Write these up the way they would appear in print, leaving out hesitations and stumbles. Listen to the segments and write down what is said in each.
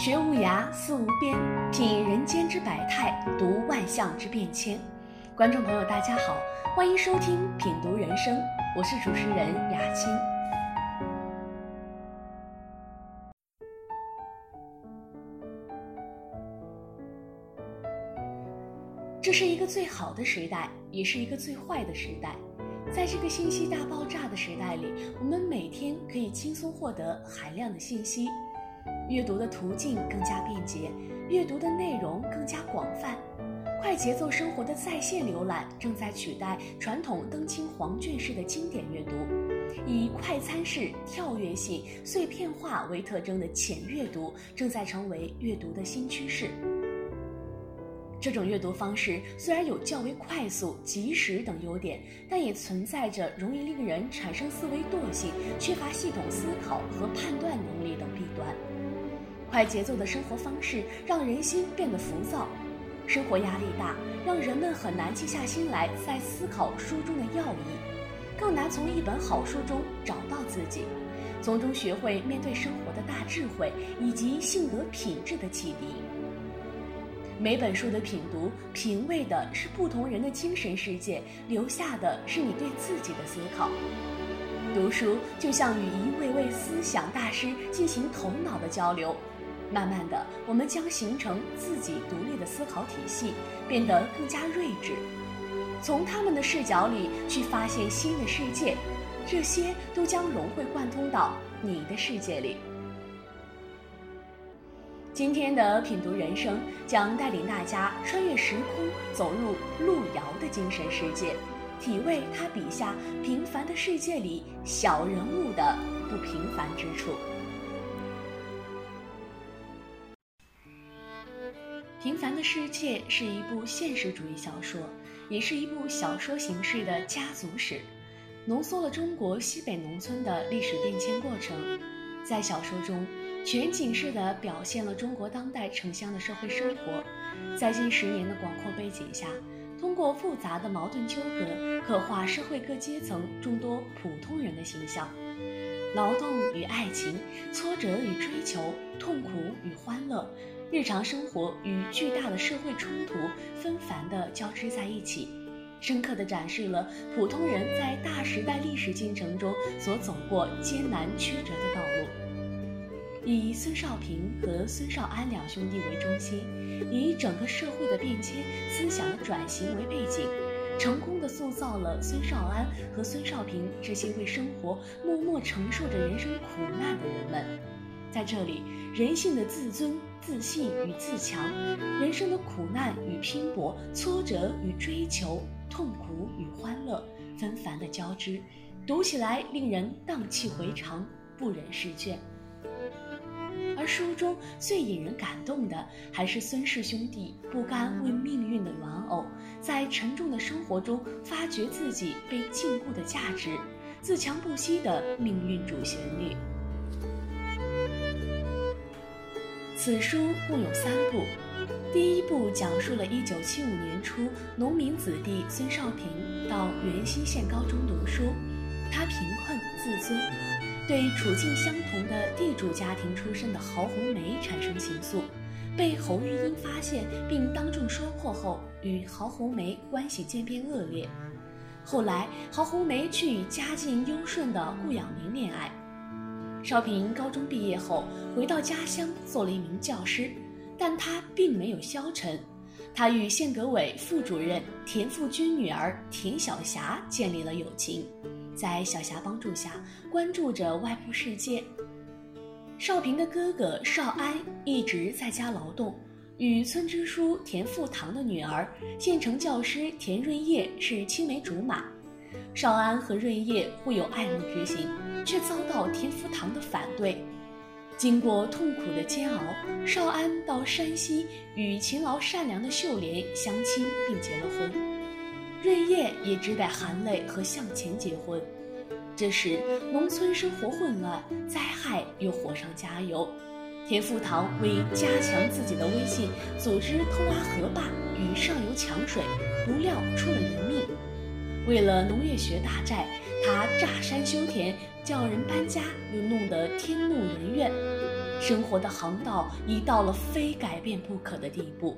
学无涯，思无边，品人间之百态，读万象之变迁。观众朋友大家好，欢迎收听品读人生，我是主持人雅青。这是一个最好的时代，也是一个最坏的时代。在这个信息大爆炸的时代里，我们每天可以轻松获得海量的信息，阅读的途径更加便捷，阅读的内容更加广泛。快节奏生活的在线浏览正在取代传统灯青黄卷式的经典阅读，以快餐式、跳跃性、碎片化为特征的浅阅读正在成为阅读的新趋势。这种阅读方式虽然有较为快速、及时等优点，但也存在着容易令人产生思维惰性、缺乏系统思考和判断能力等弊端。快节奏的生活方式让人心变得浮躁，生活压力大，让人们很难静下心来再思考书中的要义，更难从一本好书中找到自己，从中学会面对生活的大智慧以及性格品质的启迪。每本书的品读，品味的是不同人的精神世界，留下的是你对自己的思考。读书就像与一位位思想大师进行头脑的交流，慢慢的，我们将形成自己独立的思考体系，变得更加睿智，从他们的视角里去发现新的世界，这些都将融会贯通到你的世界里。今天的品读人生将带领大家穿越时空，走入路遥的精神世界，体味他笔下平凡的世界里小人物的不平凡之处。平凡的世界是一部现实主义小说，也是一部小说形式的家族史，浓缩了中国西北农村的历史变迁过程。在小说中，全景式地表现了中国当代城乡的社会生活，在近10年的广阔背景下，通过复杂的矛盾纠葛，刻画社会各阶层众多普通人的形象，劳动与爱情，挫折与追求，痛苦与欢乐，日常生活与巨大的社会冲突纷繁地交织在一起，深刻地展示了普通人在大时代历史进程中所走过艰难曲折的道路。以孙少平和孙少安两兄弟为中心，以整个社会的变迁、思想的转型为背景，成功地塑造了孙少安和孙少平这些为生活默默承受着人生苦难的人们。在这里，人性的自尊、自信与自强，人生的苦难与拼搏，挫折与追求，痛苦与欢乐纷繁的交织，读起来令人荡气回肠，不忍释卷。而书中最引人感动的，还是孙氏兄弟不甘为命运的玩偶，在沉重的生活中发掘自己被禁锢的价值，自强不息的命运主旋律。此书共有3部，第1部讲述了1975年初农民子弟孙少平到元溪县高中读书，他贫困自尊，对处境相同的地主家庭出身的郝红梅产生情愫，被侯玉英发现并当众说破后，与郝红梅关系渐变恶劣。后来郝红梅却与家境优顺的顾养民恋爱。少平高中毕业后回到家乡做了一名教师，但他并没有消沉，他与县革委副主任田富军女儿田晓霞建立了友情，在小霞帮助下关注着外部世界。少平的哥哥少安一直在家劳动，与村支书田富堂的女儿县城教师田润叶是青梅竹马。少安和润叶互有爱慕之心，却遭到田福堂的反对。经过痛苦的煎熬，少安到山西与勤劳善良的秀莲相亲并结了婚，润叶也只得含泪和向前结婚。这时农村生活混乱，灾害又火上加油，田福堂为加强自己的威信，组织偷挖河坝与上游抢水，不料出了人命。为了农业学大寨，他炸山修田，叫人搬家，又弄得天怒人怨。 生活的航道已到了非改变不可的地步。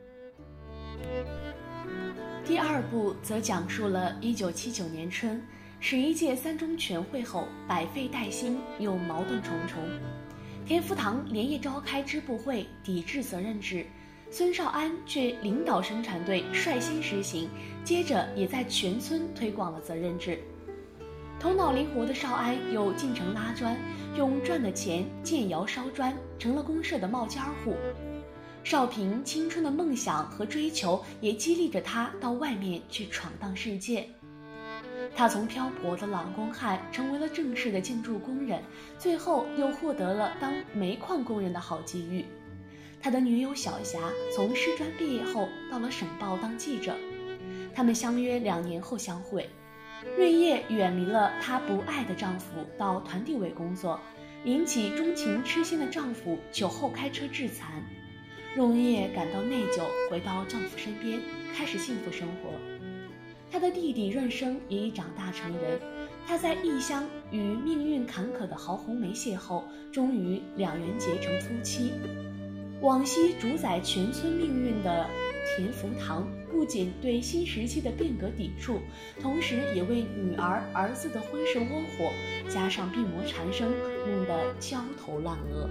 第二部则讲述了1979年春11届三中全会后百废待兴又矛盾重重，田福堂连夜召开支部会抵制责任制，孙少安却领导生产队率先实行，接着也在全村推广了责任制。头脑灵活的少安又进城拉砖，用赚的钱建窑烧砖，成了公社的冒尖户。少平青春的梦想和追求也激励着他到外面去闯荡世界。他从漂泊的老公汉成为了正式的建筑工人，最后又获得了当煤矿工人的好机遇。他的女友小霞从师专毕业后到了省报当记者，他们相约2年后相会。瑞叶远离了她不爱的丈夫，到团地委工作，引起钟情痴心的丈夫酒后开车致残。荣叶感到内疚，回到丈夫身边，开始幸福生活。她的弟弟润生也已长大成人，他在异乡与命运坎坷的郝红梅邂逅，终于2人结成夫妻。往昔主宰全村命运的田福堂不仅对新时期的变革抵触，同时也为女儿儿子的婚事窝火，加上病魔缠身，弄得焦头烂额。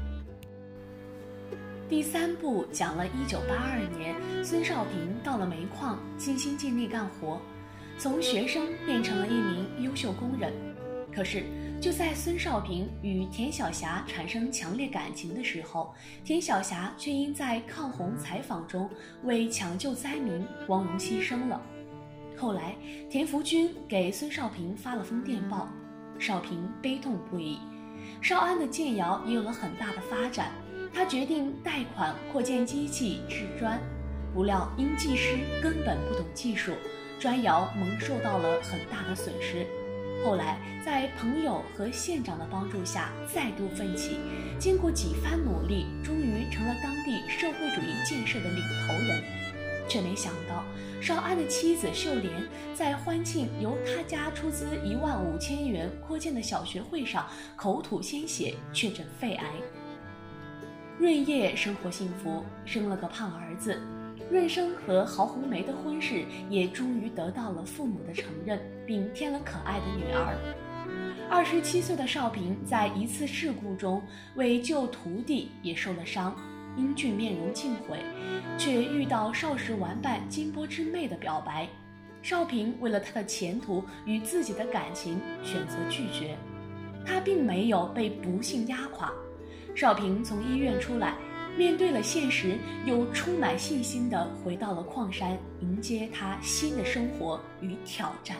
第3部讲了1982年孙少平到了煤矿，尽心尽力干活，从学生变成了一名优秀工人。可是就在孙少平与田晓霞产生强烈感情的时候，田晓霞却因在抗洪采访中为抢救灾民光荣牺牲了。后来田福军给孙少平发了封电报，少平悲痛不已。少安的建窑也有了很大的发展，他决定贷款扩建机器制砖，不料因技师根本不懂技术，砖窑蒙受到了很大的损失。后来在朋友和县长的帮助下再度奋起，经过几番努力，终于成了当地社会主义建设的领头人。却没想到少安的妻子秀莲在欢庆由他家出资15000元扩建的小学会上口吐鲜血，确诊肺癌。瑞叶生活幸福，生了个胖儿子。润生和郝红梅的婚事也终于得到了父母的承认，并添了可爱的女儿。27岁的少平在一次事故中为救徒弟也受了伤，英俊面容尽毁，却遇到少时玩伴金波之妹的表白。少平为了他的前途与自己的感情选择拒绝，他并没有被不幸压垮。少平从医院出来，面对了现实，又充满信心地回到了矿山，迎接他新的生活与挑战。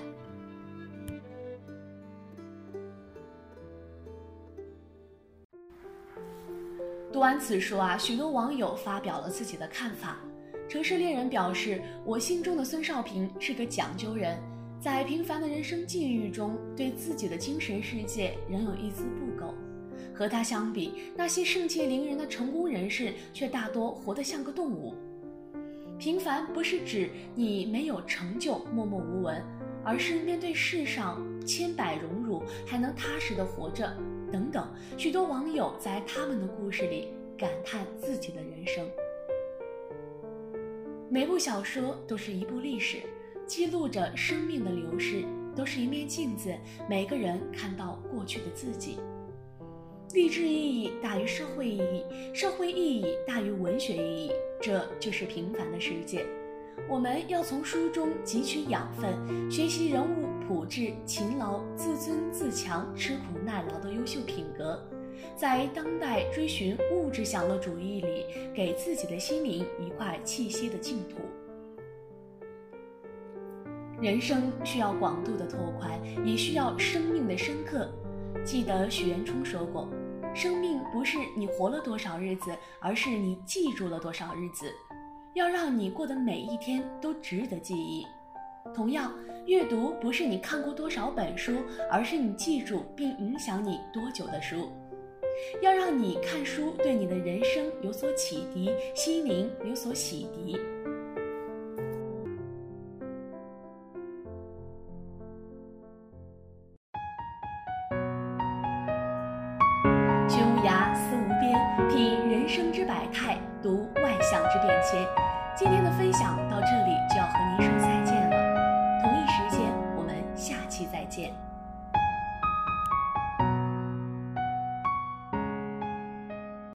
读完此书许多网友发表了自己的看法。城市猎人表示，我心中的孙少平是个讲究人，在平凡的人生际遇中，对自己的精神世界仍有一丝不苟。和他相比，那些盛气凌人的成功人士却大多活得像个动物。平凡不是指你没有成就默默无闻，而是面对世上千百荣辱还能踏实地活着等等。许多网友在他们的故事里感叹自己的人生。每部小说都是一部历史，记录着生命的流逝，都是一面镜子，每个人看到过去的自己。励志意义大于社会意义，社会意义大于文学意义，这就是平凡的世界。我们要从书中汲取养分，学习人物朴质、勤劳、自尊自强、吃苦耐劳的优秀品格，在当代追寻物质享乐主义里，给自己的心灵一块栖息的净土。人生需要广度的拓宽，也需要生命的深刻。记得许渊冲说过，生命不是你活了多少日子，而是你记住了多少日子。要让你过的每一天都值得记忆。同样，阅读不是你看过多少本书，而是你记住并影响你多久的书。要让你看书对你的人生有所启迪，心灵有所洗涤。学无涯，思无边， 读外向之变迁。今天的分享到这里就要和您说再见了，同一时间我们下期再见。